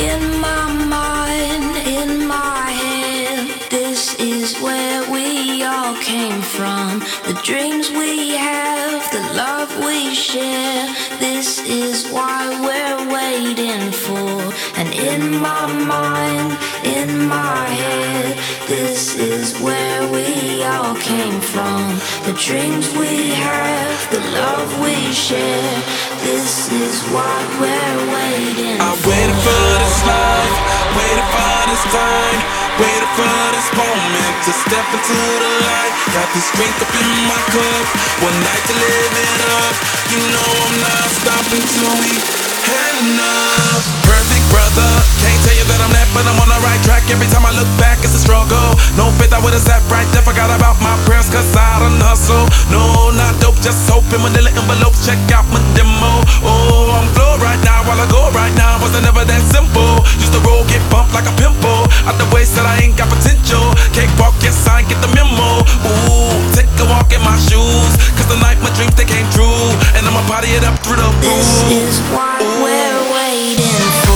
In my mind, in my head, this is where we all came from. The dreams we have, the love we share, this is why we're waiting for. And in my mind, in my head, this is where we all came from. The dreams we have, the love we share, this is what we're waiting for. I waited for this life, waited for this time, waited for this moment to step into the light. Got this drink up in my cup, one night to live it up. You know I'm not stopping till we had enough. Perfect brother, can't tell you that I'm that, but I'm on the right track. Every time I look back, it's a struggle. No faith, I would've sat right there. Forgot about my prayers, cause I done hustle. No, not dope, just hope in manila envelopes. Check out my demo. Oh, I'm flowing right now while I go right now. Wasn't ever that simple. Used to roll, get bumped like a pimple. Out the way, said I ain't got potential. Cakewalk, yes, I ain't get the memo. Ooh, take a walk in my shoes, cause the night my dreams, they came true. And I'ma party it up through the roof. This is what we're waiting for.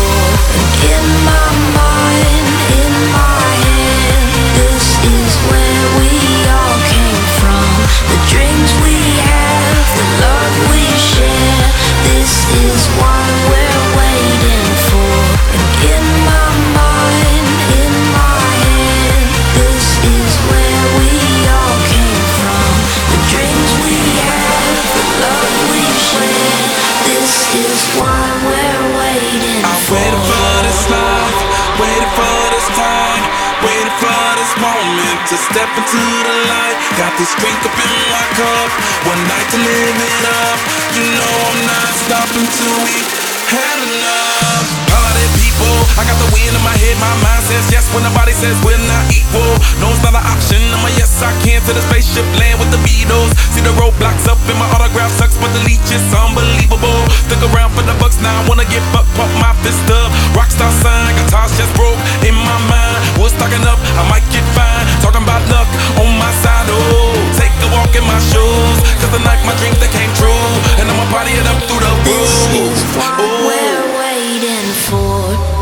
In my mind, in my head, this is where we all came from. The dreams we have, the love we share, this is what we're waiting for. And in my mind, in my head, this is where we all came from. The dreams we have, the love we share, this is what we're waiting for. I waited for this life, waited for this time, waited for this moment to step into the light. Got this drink up in my cup, one night to live it up. You know I'm not stopping till we had enough. Party people, I got the wind in my head, my mind says yes when the body says we're not equal. No, it's not an option, I'm a yes I can to the spaceship land with the Beatles. See the roadblocks up in my autograph sucks, but the leech is unbelievable. Stick around for the bucks now, I wanna get buck, pump my fist up. Rockstar sign, guitars just broke in my mind. What's stocking up, I might get fine. Talking about luck on my side, oh. Take a walk in my shoes, cause the night my dreams they came true. And I'ma party it up through the roof. This is what we're waiting for.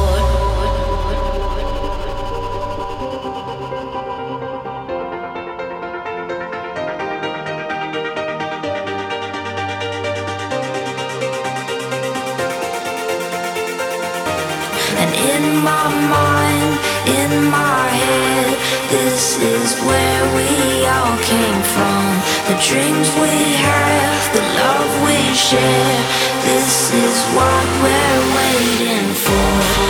And in my mind, in my head, this is where we all came from. The dreams we have, the love we share, this is what we're waiting for.